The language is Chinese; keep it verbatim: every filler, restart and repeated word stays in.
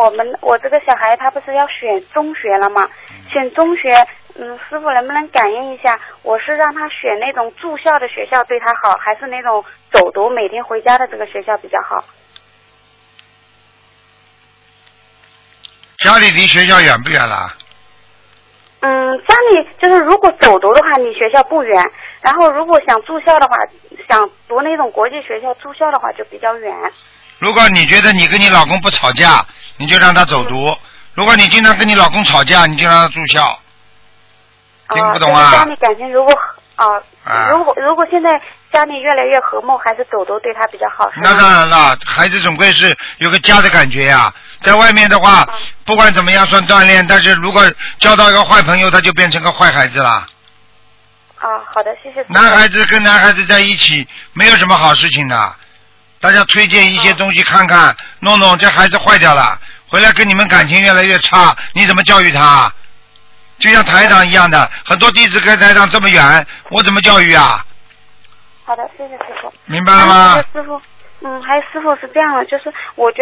我们我这个小孩他不是要选中学了吗？选中学，嗯，师傅能不能感应一下，我是让他选那种住校的学校对他好，还是那种走读每天回家的这个学校比较好？ 家里离学校远不远啦？ 嗯，家里就是如果走读的话，离学校不远。然后如果想住校的话，想读那种国际学校住校的话就比较远。 如果你觉得你跟你老公不吵架，你就让他走读；嗯、如果你经常跟你老公吵架，你就让他住校。听不懂啊？ 家里感情如果哦、啊，如果如果现在家里越来越和睦，还是走读对他比较好。 那当然了，孩子总归是有个家的感觉呀、啊。在外面的话，啊、不管怎么样算锻炼，但是如果交到一个坏朋友，他就变成个坏孩子了。 啊，好的，谢谢。 男孩子跟男孩子在一起没有什么好事情的，大家推荐一些东西看看，弄弄，这孩子坏掉了，回来跟你们感情越来越差，你怎么教育他？就像台长一样的，很多弟子跟台长这么远，我怎么教育啊？ 好的，谢谢师傅。 明白了吗？ 师傅，嗯，还有师傅是这样的，就是我觉得。